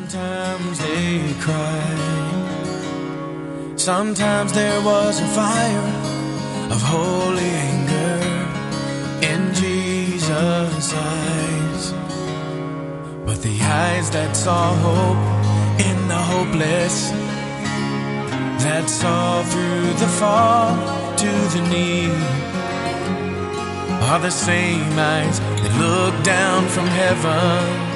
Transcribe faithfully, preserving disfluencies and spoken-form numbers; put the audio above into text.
Sometimes they cried. Sometimes there was a fire of holy anger in Jesus' eyes. But the eyes that saw hope in the hopeless, that saw through the fall to the knee, are the same eyes that look down from heaven